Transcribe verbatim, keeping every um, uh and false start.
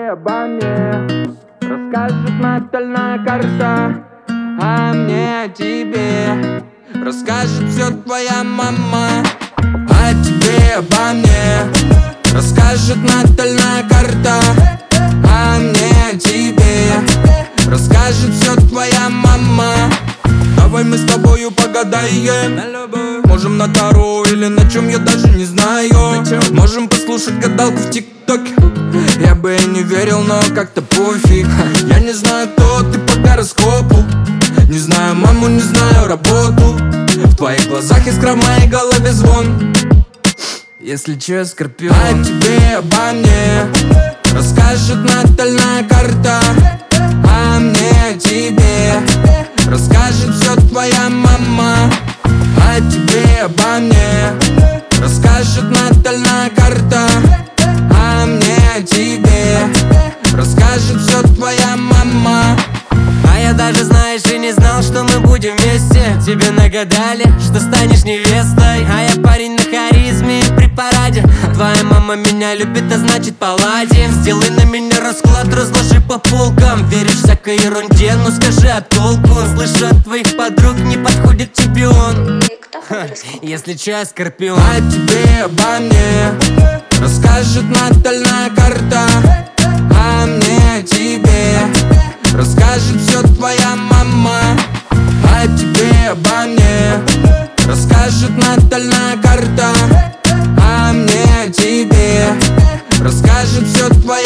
тебе обо мне расскажет натальная карта, а мне о тебе расскажет все твоя мама. О тебе обо мне расскажет натальная карта, а мне о тебе расскажет все твоя мама. Давай мы с тобою погадаем, можем на таро или на чем, я даже не знаю. Можем послушать гадалку в ТикТоке. Я бы и не верил, но как-то пофиг. Я не знаю, кто ты по гороскопу, не знаю маму, не знаю работу. В твоих глазах искра, в моей голове звон. Если че, я скорпион. О тебе обо мне расскажет натальная карта, а мне о тебе расскажет все твоя мама. О тебе обо мне расскажет натальная карта, а мне о тебе расскажет все твоя мама. А я даже, знаешь, и не знал, что мы будем вместе. Тебе нагадали, что станешь невестой, а я парень на харизме и при параде. Твоя мама меня любит, а значит поладим. Сделай на меня расклад, разложи по полкам. Веришь всякой ерунде, ну скажи, а толку? Слышу от твоих подруг, не подходит чемпион. Если че, я скорпион. О тебе обо мне расскажет натальная карта, а мне о тебе расскажет все твоя мама. О тебе обо мне расскажет натальная карта, а мне о тебе расскажет все твоя